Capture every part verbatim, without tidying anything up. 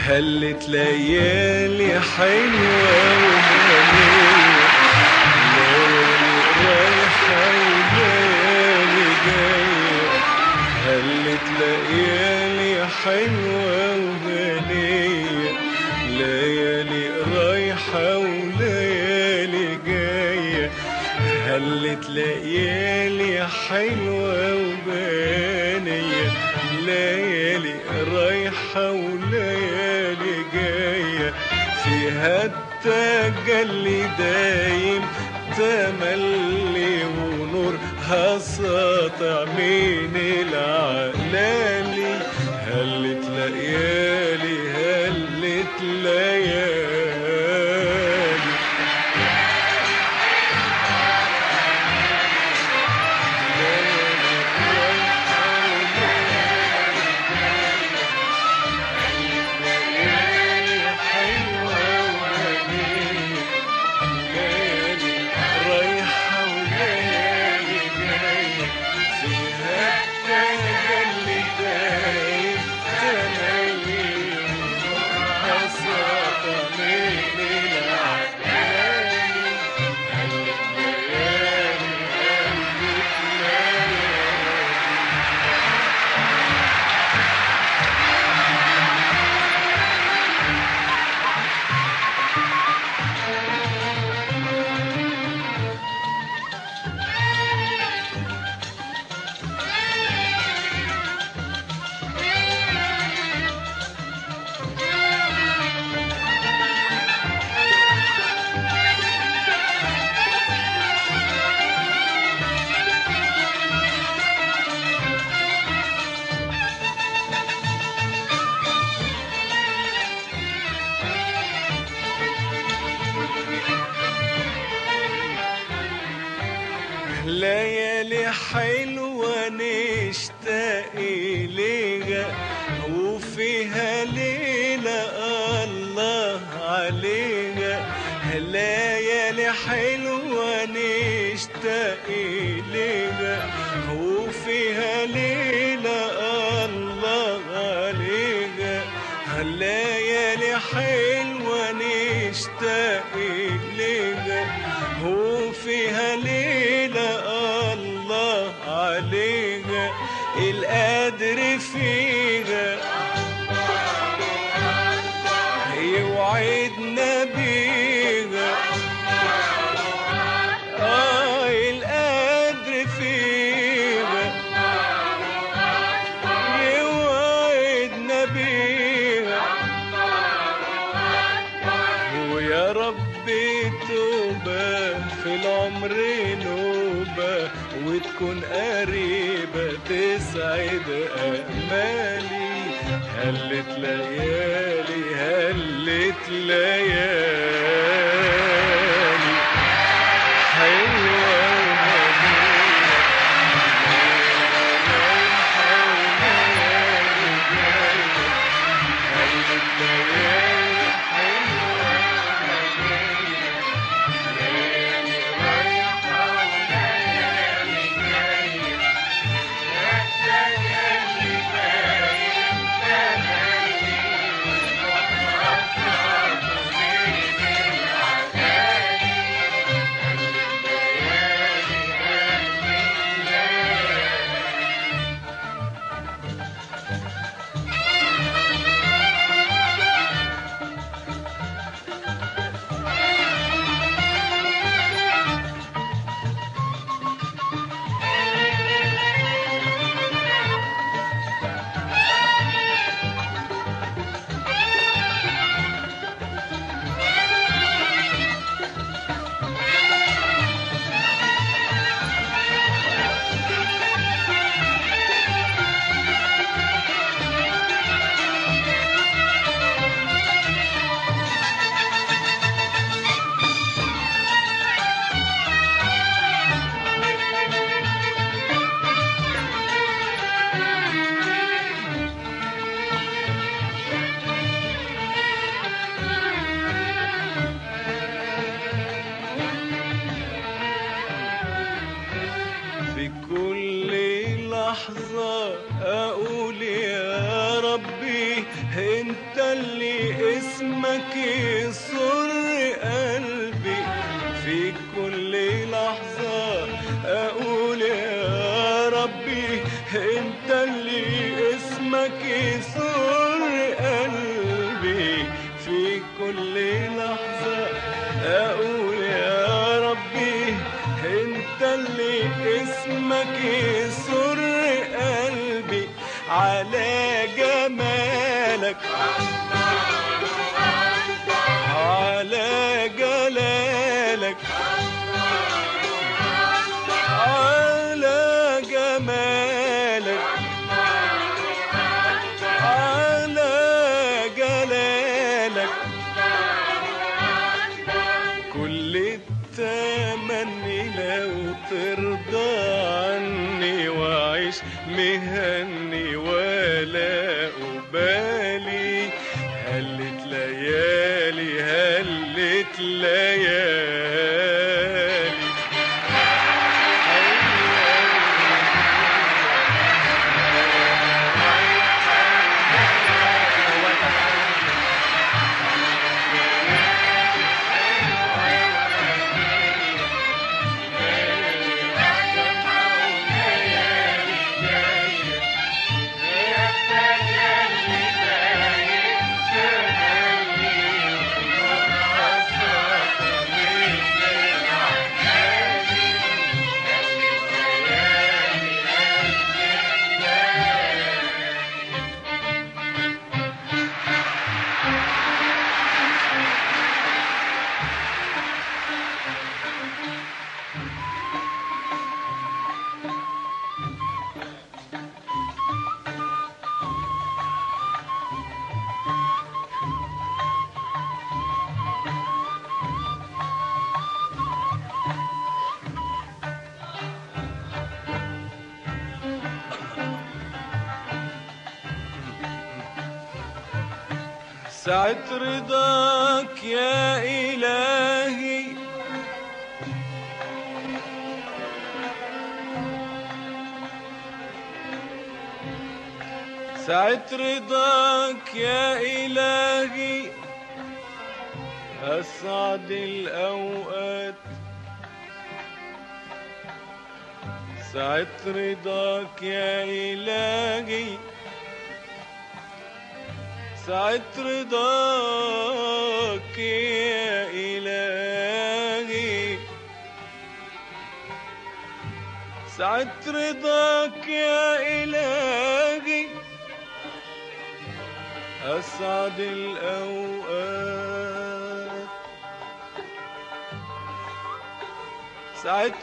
هلت ليالي حلوة ومليئة، ليالي رايحة وليالي جاية. هلت ليالي حلوة ومليئة، ليالي رايحة وليالي جاية. هلت ليالي حلوة ومليئة، ليالي رايحة وليالي جاية. فيها التجلي دايم تملي ونورها ساطع من العلالي. هلت ليالي هلت ليالي ليالي حلوة نشتاق إليها، وفيها ليلة الله عليها. ليالي حلوة نشتاق إليها، وفيها ليلة الله عليها. ليالي حلوة نشتاق إليها، وفيها ليلة الله عليها. القدر فيها يوعدنا بيها، آه القدر فيها يوعدنا بيها. ويا ربي توبة في العمر نوبة، وتكون قريبة تسعد أمالي. هلت ليالي هلت ليالي حلوة ومليئة، رايحة وليالي جاية. هلت ليالي حلوة ومليئة، ليالي رايحة وليالي جاية. التجلي دايم تملي ونورها ساطع من العلالي. هلت ليالي هلت في كل لحظة أقول يا ربي انت اللي اسمك يسر قلبي، في كل لحظة اقول يا ربي انت اللي اسمك يسر قلبي، في كل لحظة اقول يا ربي انت اللي اسمك يسر قلبي، على جمالك على جلالك على جمالك على جلالك، كل التمني لو ترضى عني واعيش مهني ولا أبالي، هلت ليالي هلت ليالي. ساعة رضاك يا إلهي ساعة رضاك يا إلهي أسعد الأوقات، ساعة رضاك يا إلهي ساعة رضاك يا إلهي ساعة رضاك يا إلهي أسعد الأوقات، ساعة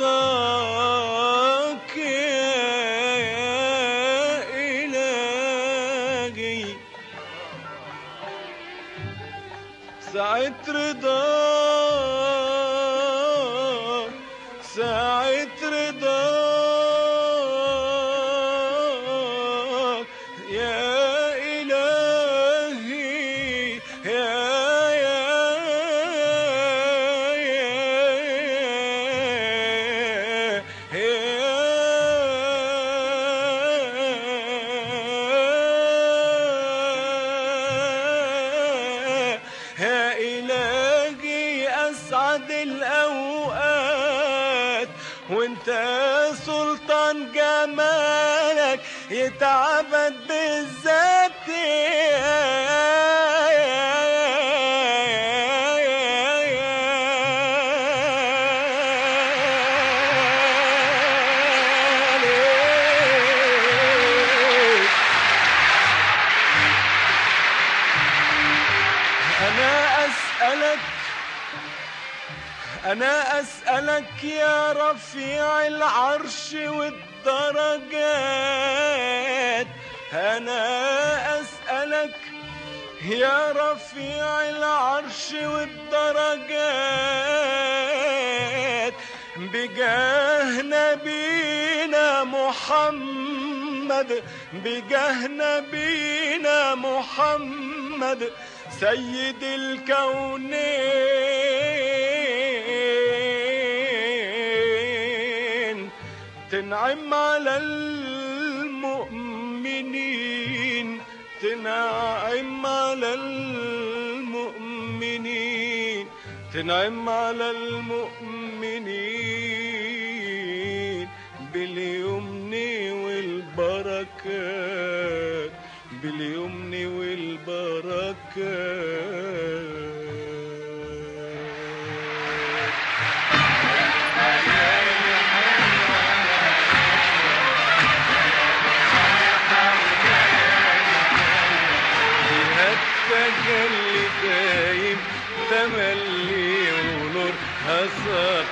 رضاك يا إلهي ساعة رضاك ساعة رضاك يا إلهي يا يا يا إلهي أسعد الأوقات، وانت سلطان جمالك يتعبد بالذات، أنا أسألك أنا أسألك يا رفيع العرش والدرجات، أنا أسألك يا رفيع العرش والدرجات، بجاه نبينا محمد بجاه نبينا محمد سيد الكونين، تنعم على المؤمنين تنعم على المؤمنين تنعم على المؤمنين باليمن والبركات باليمن والبركات. التجلي دايم تملي ونور هسر